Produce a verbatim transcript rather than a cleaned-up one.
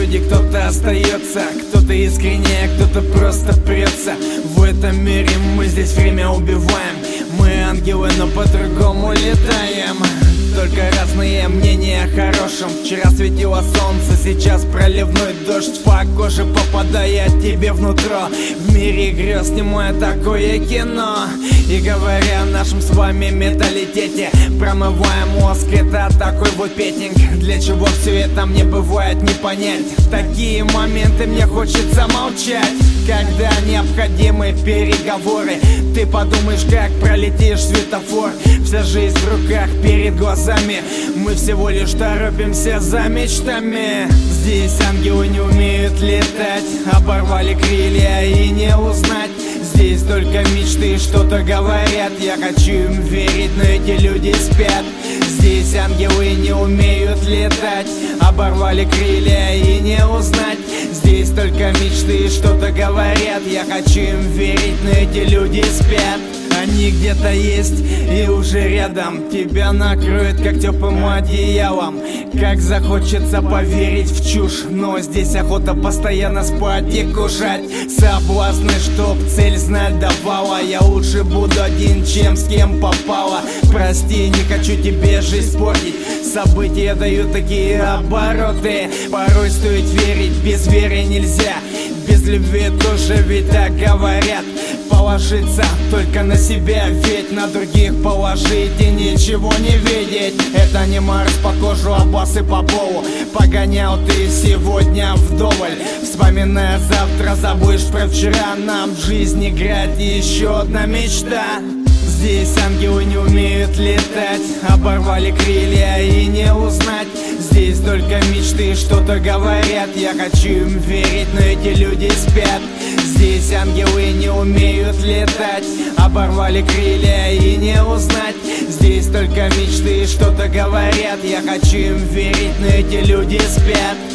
люди, кто-то остается, кто-то искренне, кто-то просто прется. В этом мире мы здесь время убиваем. Мы ангелы, но по-другому летаем. Только разные мнения о хорошем. Вчера светило солнце, сейчас проливной дождь по коже попадает тебе внутрь. В мире грез немое такое кино. И говоря о нашем с вами менталитете, промываем мозг, это такой вот петинг. Для чего все это мне бывает не понять. В такие моменты мне хочется молчать, когда необходимы переговоры. Ты подумаешь, как пролетишь светофор. Вся жизнь в руках перед глазами. Мы всего лишь торопимся за мечтами. Здесь ангелы не умеют летать, оборвали крылья и не узнать. Здесь только мечты что-то говорят. Я хочу им верить, но эти люди спят. Здесь ангелы не умеют летать, оборвали крылья и не узнать. Здесь только мечты что-то говорят. Я хочу им верить, но эти люди спят. Они где-то есть и уже рядом. Тебя накроют как теплым одеялом. Как захочется поверить в чушь, но здесь охота постоянно спать и кушать. Соблазны, чтоб цель знать давала. Я лучше буду один, чем с кем попало. Прости, не хочу тебе жизнь портить. События дают такие обороты. Порой стоит верить, без веры нельзя. Без любви тоже ведь так говорят. Положиться только на себя, ведь на других положить и ничего не видеть. Это не Марс по кожу, а басы по полу. Погонял ты сегодня вдоволь, вспоминая завтра, забудешь про вчера. Нам в жизни играть еще одна мечта. Здесь ангелы не умеют летать, оборвали крылья и не узнать. Здесь только мечты что-то говорят. Я хочу им верить, но эти люди спят. Здесь ангелы не умеют летать, оборвали крылья и не узнать. Здесь только мечты что-то говорят. Я хочу им верить, но эти люди спят.